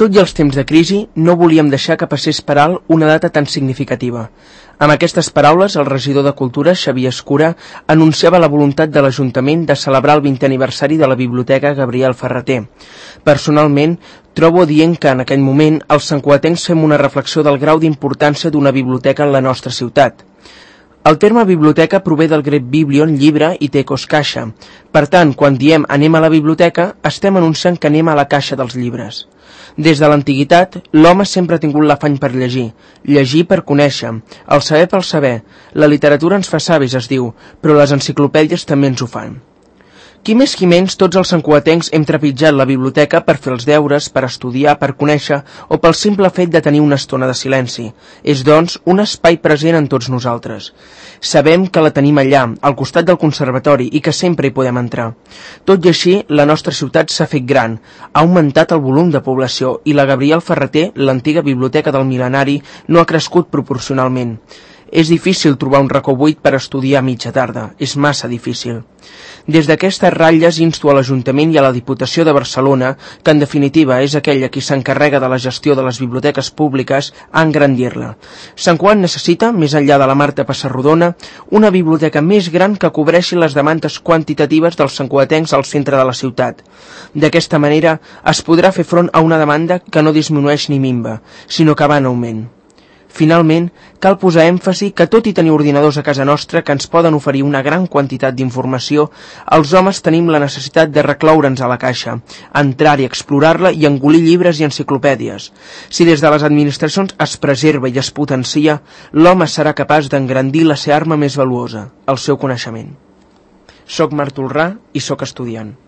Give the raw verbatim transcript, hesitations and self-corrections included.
Tot i els temps de crisi, no volíem deixar que passés per alt una data tan significativa. Amb aquestes paraules, el regidor de Cultura, Xavier Escura, anunciava la voluntat de l'Ajuntament de celebrar el vintè aniversari de la Biblioteca Gabriel Ferrater. Personalment, trobo dient que en aquell moment els santcugatencs fem una reflexió del grau d'importància d'una biblioteca en la nostra ciutat. El terme biblioteca prové del grec biblion, llibre, i tecos, caixa. Per tant, quan diem anem a la biblioteca, estem anunciant que anem a la caixa dels llibres. Des de l'antiguitat, l'home sempre ha tingut l'afany per llegir, llegir per conèixer, el saber pel saber. La literatura ens fa savis, es diu, però les enciclopèdies també ens ho fan. Qui més qui menys, tots els santcugatencs hem trepitjat la biblioteca per fer els deures, per estudiar, per conèixer o pel simple fet de tenir una estona de silenci. És, doncs, un espai present en tots nosaltres. Sabem que la tenim allà, al costat del conservatori, i que sempre hi podem entrar. Tot i així, la nostra ciutat s'ha fet gran, ha augmentat el volum de població i la Gabriel Ferrater, l'antiga biblioteca del mil·lenari, no ha crescut proporcionalment. És difícil trobar un racó buit per estudiar a mitja tarda, és massa difícil. Des d'aquestes ratlles insto a l'Ajuntament i a la Diputació de Barcelona, que en definitiva és aquella qui s'encarrega de la gestió de les biblioteques públiques, a engrandir-la. Sant Cugat necessita, més enllà de la Marta Passarrodona, una biblioteca més gran que cobreixi les demandes quantitatives dels santcugatencs al centre de la ciutat. D'aquesta manera es podrà fer front a una demanda que no disminueix ni minva, sinó que va en augment. Finalment, cal posar èmfasi que tot i tenir ordinadors a casa nostra que ens poden oferir una gran quantitat d'informació, els homes tenim la necessitat de recloure'ns a la caixa, entrar-hi, explorar-la i engolir llibres i enciclopèdies. Si des de les administracions es preserva i es potencia, l'home serà capaç d'engrandir la seva arma més valuosa, el seu coneixement. Soc Marc Tolrà i soc estudiant.